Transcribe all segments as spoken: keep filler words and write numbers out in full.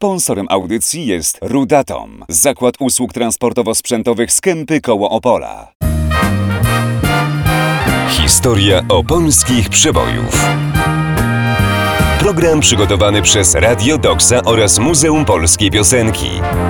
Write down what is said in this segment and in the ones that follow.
Sponsorem audycji jest Rudatom, zakład usług transportowo-sprzętowych z Kępy koło Opola. Historia opolskich przebojów. Program przygotowany przez Radio Doksa oraz Muzeum Polskiej Piosenki.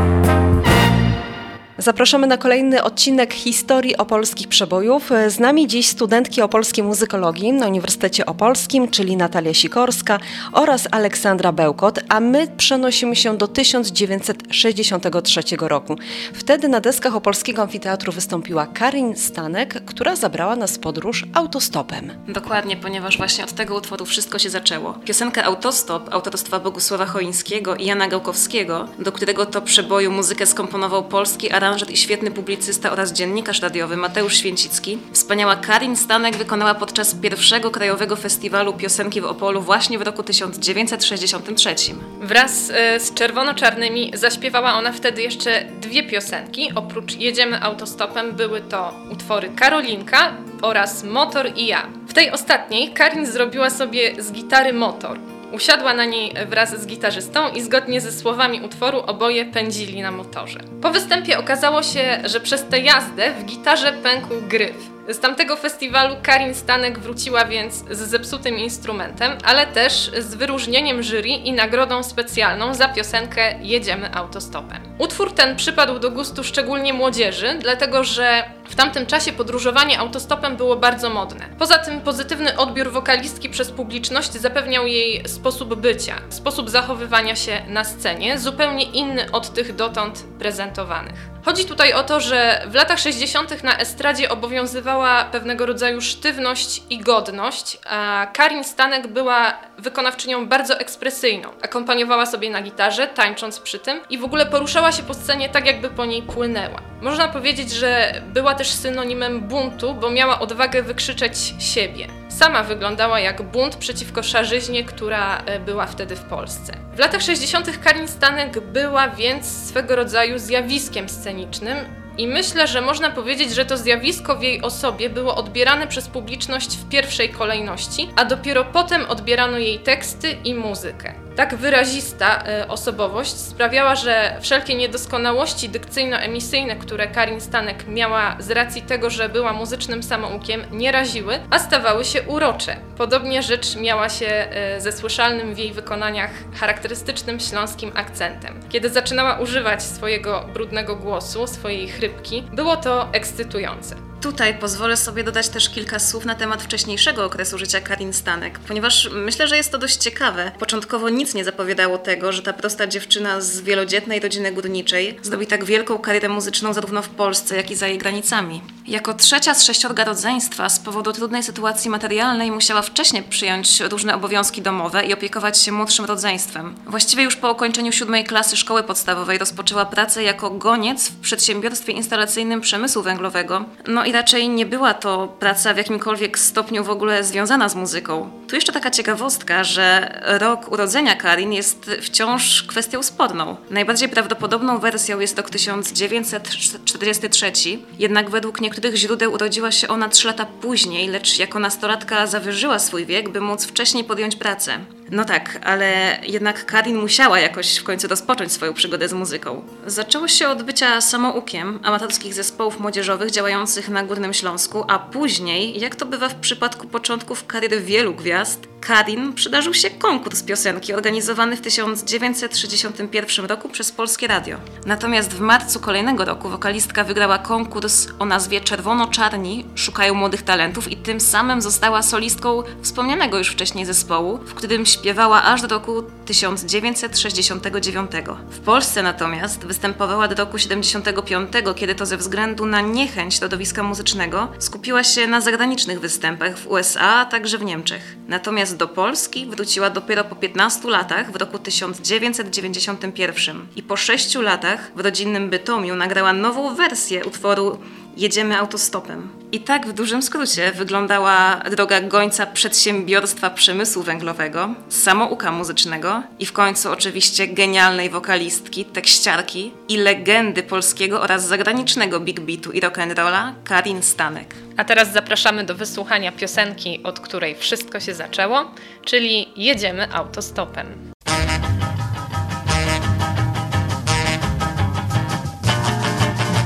Zapraszamy na kolejny odcinek Historii opolskich przebojów. Z nami dziś studentki opolskiej muzykologii na Uniwersytecie Opolskim, czyli Natalia Sikorska oraz Aleksandra Bełkot, a my przenosimy się do tysiąc dziewięćset sześćdziesiątego trzeciego roku. Wtedy na deskach Opolskiego Amfiteatru wystąpiła Karin Stanek, która zabrała nas w podróż autostopem. Dokładnie, ponieważ właśnie od tego utworu wszystko się zaczęło. Piosenkę Autostop autorstwa Bogusława Choińskiego i Jana Gałkowskiego, do którego to przeboju muzykę skomponował polski aranżer i świetny publicysta oraz dziennikarz radiowy Mateusz Święcicki, wspaniała Karin Stanek wykonała podczas pierwszego Krajowego Festiwalu Piosenki w Opolu właśnie w roku tysiąc dziewięćset sześćdziesiątym trzecim. Wraz y, z Czerwono-Czarnymi zaśpiewała ona wtedy jeszcze dwie piosenki. Oprócz Jedziemy autostopem były to utwory Karolinka oraz Motor i ja. W tej ostatniej Karin zrobiła sobie z gitary motor. Usiadła na niej wraz z gitarzystą i zgodnie ze słowami utworu oboje pędzili na motorze. Po występie okazało się, że przez tę jazdę w gitarze pękł gryf. Z tamtego festiwalu Karin Stanek wróciła więc z zepsutym instrumentem, ale też z wyróżnieniem jury i nagrodą specjalną za piosenkę Jedziemy autostopem. Utwór ten przypadł do gustu szczególnie młodzieży, dlatego że w tamtym czasie podróżowanie autostopem było bardzo modne. Poza tym pozytywny odbiór wokalistki przez publiczność zapewniał jej sposób bycia, sposób zachowywania się na scenie, zupełnie inny od tych dotąd prezentowanych. Chodzi tutaj o to, że w latach sześćdziesiątych na estradzie obowiązywała pewnego rodzaju sztywność i godność, a Karin Stanek była wykonawczynią bardzo ekspresyjną. Akompaniowała sobie na gitarze, tańcząc przy tym i w ogóle poruszała się po scenie tak, jakby po niej płynęła. Można powiedzieć, że była też synonimem buntu, bo miała odwagę wykrzyczeć siebie. Sama wyglądała jak bunt przeciwko szarzyźnie, która była wtedy w Polsce. W latach sześćdziesiątych Karin Stanek była więc swego rodzaju zjawiskiem scenicznym i myślę, że można powiedzieć, że to zjawisko w jej osobie było odbierane przez publiczność w pierwszej kolejności, a dopiero potem odbierano jej teksty i muzykę. Tak wyrazista y, osobowość sprawiała, że wszelkie niedoskonałości dykcyjno-emisyjne, które Karin Stanek miała z racji tego, że była muzycznym samoukiem, nie raziły, a stawały się urocze. Podobnie rzecz miała się y, ze słyszalnym w jej wykonaniach charakterystycznym śląskim akcentem. Kiedy zaczynała używać swojego brudnego głosu, swojej chrypki, było to ekscytujące. Tutaj pozwolę sobie dodać też kilka słów na temat wcześniejszego okresu życia Karin Stanek, ponieważ myślę, że jest to dość ciekawe. Początkowo nic nie zapowiadało tego, że ta prosta dziewczyna z wielodzietnej rodziny górniczej zrobi tak wielką karierę muzyczną zarówno w Polsce, jak i za jej granicami. Jako trzecia z sześciorga rodzeństwa z powodu trudnej sytuacji materialnej musiała wcześniej przyjąć różne obowiązki domowe i opiekować się młodszym rodzeństwem. Właściwie już po ukończeniu siódmej klasy szkoły podstawowej rozpoczęła pracę jako goniec w przedsiębiorstwie instalacyjnym przemysłu węglowego. No i raczej nie była to praca w jakimkolwiek stopniu w ogóle związana z muzyką. Tu jeszcze taka ciekawostka, że rok urodzenia Karin jest wciąż kwestią sporną. Najbardziej prawdopodobną wersją jest rok tysiąc dziewięćset czterdziesty trzeci, jednak według niektórych źródeł urodziła się ona trzy lata później, lecz jako nastolatka zawyżyła swój wiek, by móc wcześniej podjąć pracę. No tak, ale jednak Karin musiała jakoś w końcu rozpocząć swoją przygodę z muzyką. Zaczęło się od bycia samoukiem amatorskich zespołów młodzieżowych działających na Górnym Śląsku, a później, jak to bywa w przypadku początków kariery wielu gwiazd, Karin przydarzył się konkurs piosenki organizowany w tysiąc dziewięćset sześćdziesiątym pierwszym roku przez Polskie Radio. Natomiast w marcu kolejnego roku wokalistka wygrała konkurs o nazwie Czerwono-Czarni szukają młodych talentów i tym samym została solistką wspomnianego już wcześniej zespołu, w którym śpiewała aż do roku tysiąc dziewięćset sześćdziesiątego dziewiątego. W Polsce natomiast występowała do roku siedemdziesiątego piątego, kiedy to ze względu na niechęć środowiska muzycznego skupiła się na zagranicznych występach w U S A, a także w Niemczech. Natomiast do Polski wróciła dopiero po piętnastu latach w roku tysiąc dziewięćset dziewięćdziesiątym pierwszym i po sześciu latach w rodzinnym Bytomiu nagrała nową wersję utworu Jedziemy autostopem. I tak w dużym skrócie wyglądała droga gońca przedsiębiorstwa przemysłu węglowego, samouka muzycznego i w końcu oczywiście genialnej wokalistki, tekściarki i legendy polskiego oraz zagranicznego big beatu i rock'n'rolla Karin Stanek. A teraz zapraszamy do wysłuchania piosenki, od której wszystko się zaczęło, czyli Jedziemy autostopem.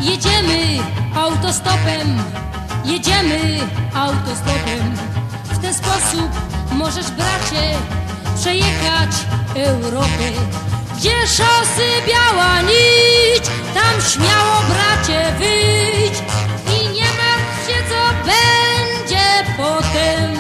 Jedziemy autostopem, jedziemy autostopem. W ten sposób możesz, bracie, przejechać Europę. Gdzie szosy biała nić, tam śmiało, bracie, wyjdź i nie martw się, co będzie potem.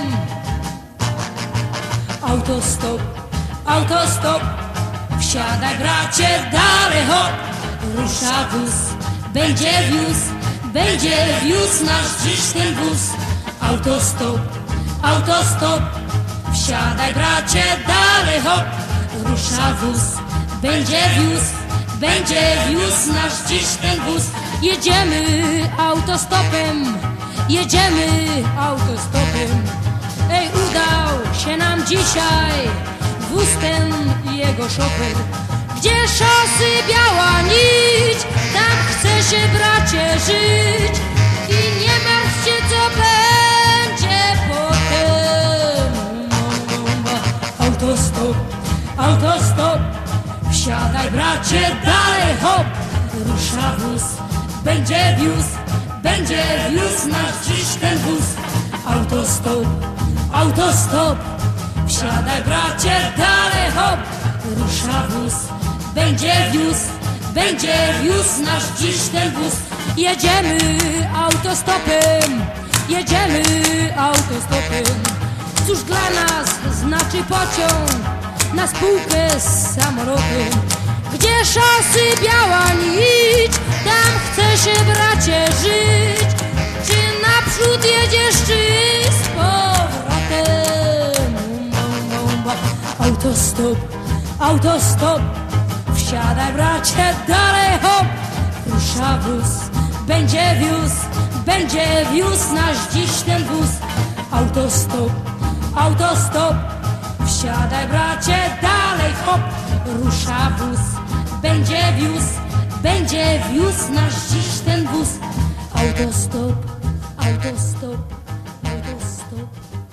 Autostop, autostop, wsiadaj, bracie, dalej hop. Rusza wóz, będzie wiózł, będzie wiózł nasz dziś ten wóz. Autostop, autostop, wsiadaj, bracie, dalej hop. Rusza wóz, będzie wiózł, będzie wiózł nasz dziś ten wóz. Jedziemy autostopem, jedziemy autostopem. Ej, udał się nam dzisiaj wóz ten i jego szofer. Gdzie szosy biała nić, tam chce się, bracie, żyć i nie martw się, co będzie potem. Autostop, autostop, wsiadaj, bracie, dalej hop. Rusza wóz, będzie wiózł, będzie wiózł nasz dziś ten wóz. Autostop, autostop, wsiadaj, bracie, dalej hop. Rusza wóz, będzie wiózł, będzie wiózł nasz dziś ten wóz. Jedziemy autostopem, jedziemy autostopem. Cóż dla nas znaczy pociąg na spółkę z samolotem? Gdzie szosy biała nić, tam chce się, bracie, żyć. Czy naprzód jedziesz, czy z powrotem? Autostop, autostop, wsiadaj, bracie, dalej hop. Rusza wóz, będzie wiózł, będzie wiózł nasz dziś ten wóz. Autostop, autostop, wsiadaj, bracie, dalej hop. Rusza wóz, będzie wiózł, będzie wiózł nasz dziś ten wóz. Autostop, autostop, autostop.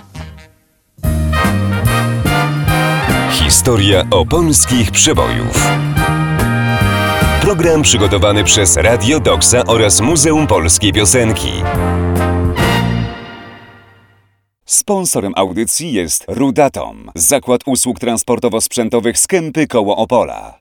Historia opolskich przebojów. Program przygotowany przez Radio Doksa oraz Muzeum Polskiej Piosenki. Sponsorem audycji jest Rudatom, zakład usług transportowo-sprzętowych z Kępy koło Opola.